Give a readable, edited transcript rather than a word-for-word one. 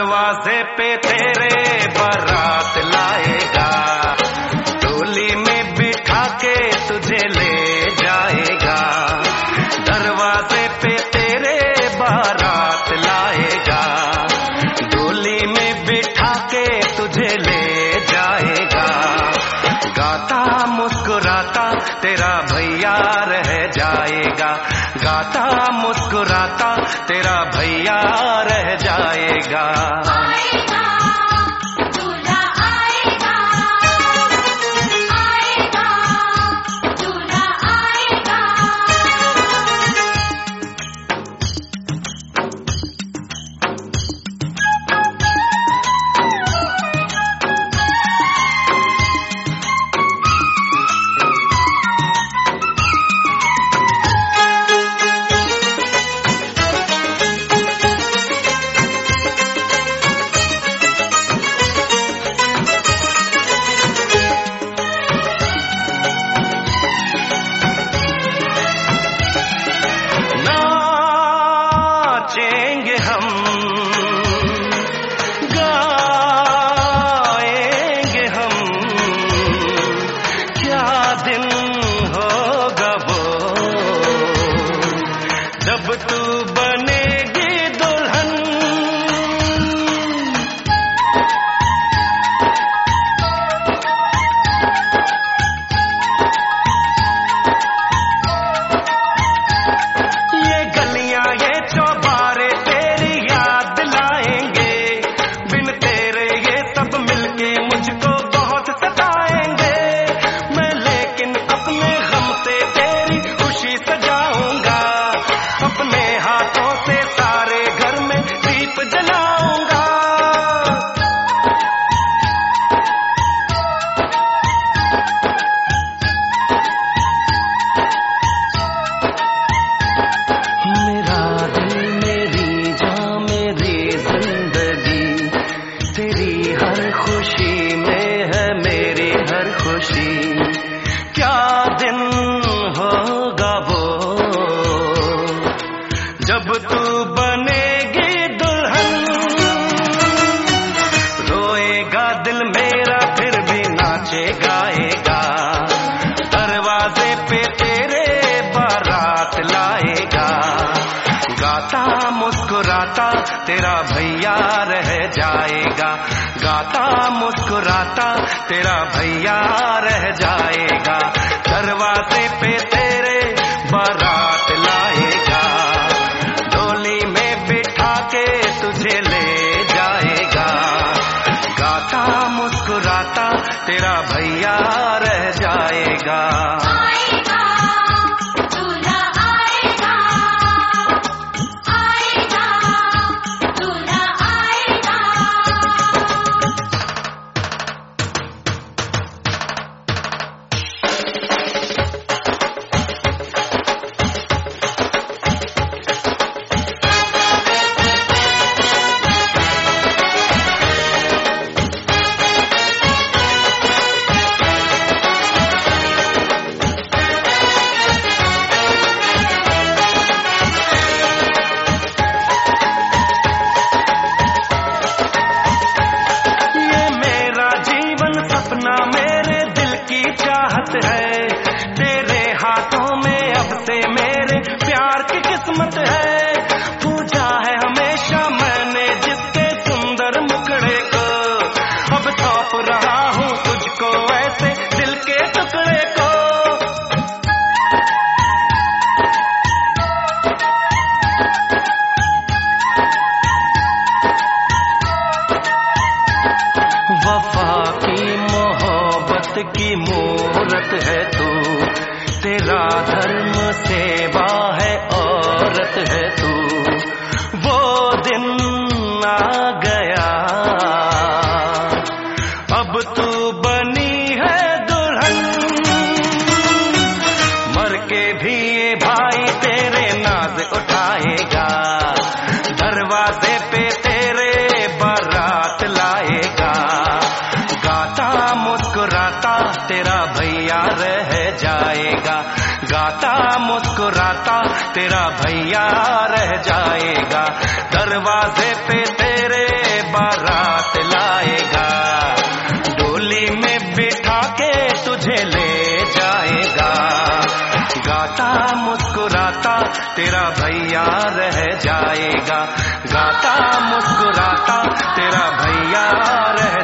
दरवाजे पे तेरे बारात लाएगा, डोली में बिठा के तुझे ले जाएगा। दरवाजे पे तेरे बारात लाएगा, डोली में बिठा के तुझे ले जाएगा। गाता मुस्कुराता तेरा भैया रह जाएगा, गाता मुस्कुराता तेरा भैया रह जाएगा। जब तू बनेगी दुल्हन, ये गलियां ये चौबारे तेरी याद दिलाएंगे, बिन तेरे ये सब मिलके मुझको बहुत सताएंगे। मैं लेकिन अपने गम से तेरी खुशी सजाऊंगा, अपने हाथों से सारे घर में दीप जलाऊंगा। मेरा दिल मेरी जान मेरी जिंदगी, तेरी हर खुशी में है मेरी हर खुशी। क्या दिन होगा वो जब तू बनेगी दुल्हन, रोएगा दिल मेरा फिर भी नाचे गाएगा। दरवाजे पे तेरे बारात लाएगा, गाता मुस्कुराता तेरा भैया रह जाएगा, गाता मुस्कुराता तेरा भैया रह जाएगा। दरवाजे पे तेरे बारात लाएगा, तुझे ले जाएगा। गाता मुस्कुराता तेरा भैया रह जाएगा। है तेरे हाथों में अब से मेरे प्यार की किस्मत है। पूजा है हमेशा मैंने जिसके सुंदर मुखड़े को, अब सौंप रहा हूँ तुझको ऐसे दिल के टुकड़े को। वफा की मोहब्बत की मूरत है तू, तेरा धर्म सेवा है औरत है तू। वो दिन आ गया अब तू बनी है दुल्हन, मर के भी ये भाई तेरे नाज उठाएगा। दरवाजे पे तेरे बारात लाएगा, गाता मुस्कुराता तेरा भैया रह जाएगा। गाता मुस्कुराता तेरा भैया रह जाएगा। दरवाजे पे तेरे मुस्कुराता तेरा भैया रह जाएगा, गाता मुस्कुराता तेरा भैया रह